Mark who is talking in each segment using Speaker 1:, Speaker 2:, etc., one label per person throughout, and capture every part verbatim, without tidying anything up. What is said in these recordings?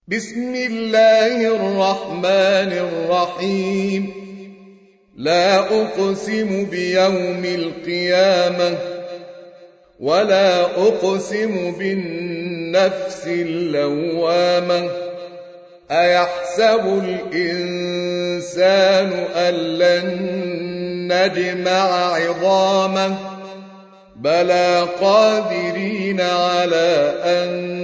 Speaker 1: بسم الله الرحمن الرحيم. لا أقسم بيوم القيامة ولا أقسم بالنفس اللوامة. أيحسب الإنسان أن لن نجمع عظامه بلى قادرين على أن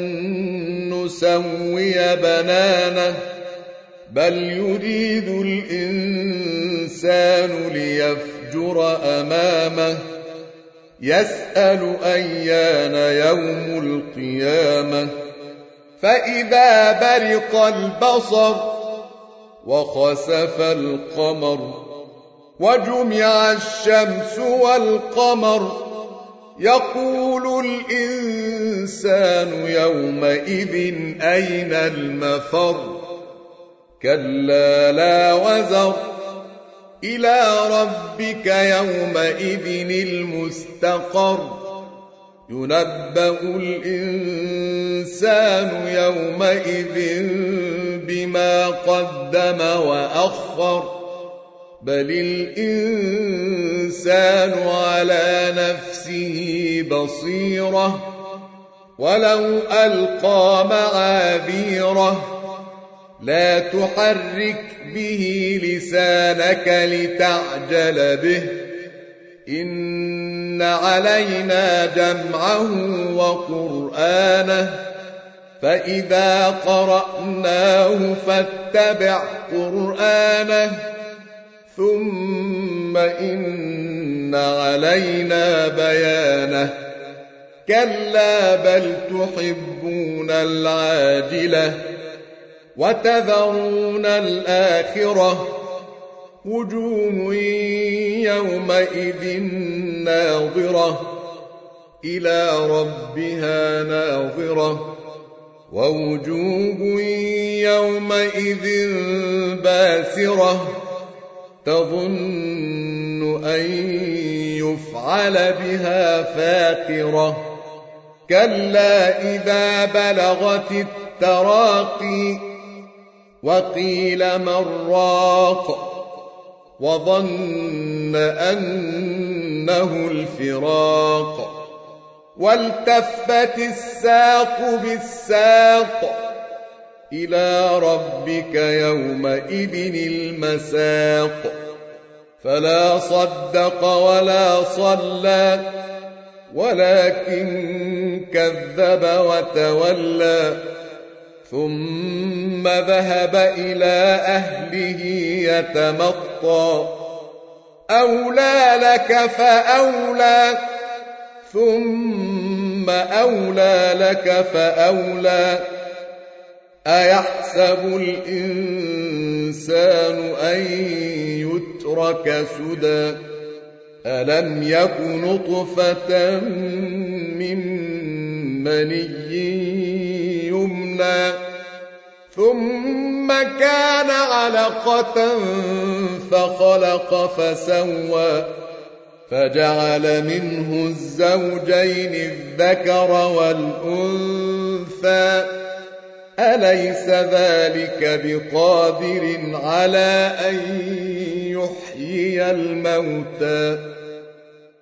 Speaker 1: نسوي بنانه بل يريد الإنسان ليفجر أمامه يسأل أيان يوم القيامة. فإذا برق البصر وخسف القمر وجمع الشمس والقمر يقول الإنسان يومئذ أين المفر. كلا لا وزر إلى ربك يومئذ المستقر. ينبأ الإنسان يومئذ بما قدم وأخر بل الإنسان على نفسه بصيرة ولو ألقى معاذيره. لا تحرك به لسانك لتعجل به إن علينا جمعه وقرآنه فإذا قرأناه فاتبع قرآنه ثم إن علينا بيانه. كلا بل تحبون العاجلة وتذرون الآخرة وجوه يومئذ ناظرة إلى ربها ناظرة ووجوه يومئذ باسرة تظن أن يفعل بها فاقرة. كلا إذا بلغت التراقي وقيل من راق وظن أنه الفراق والتفت الساق بالساق إلى ربك يومئذ المساق. فلا صدق ولا صلى ولكن كذب وتولى ثم ذهب إلى أهله يتمطى. أولى لك فأولى ثم أولى لك فأولى. أيحسب الإنسان أن يترك سدى ألم يك نطفة من مني يمنى ثم كان علقة فخلق فسوى فجعل منه الزوجين الذكر والأنثى أليس ذلك بقادر على أن يحيي الموتى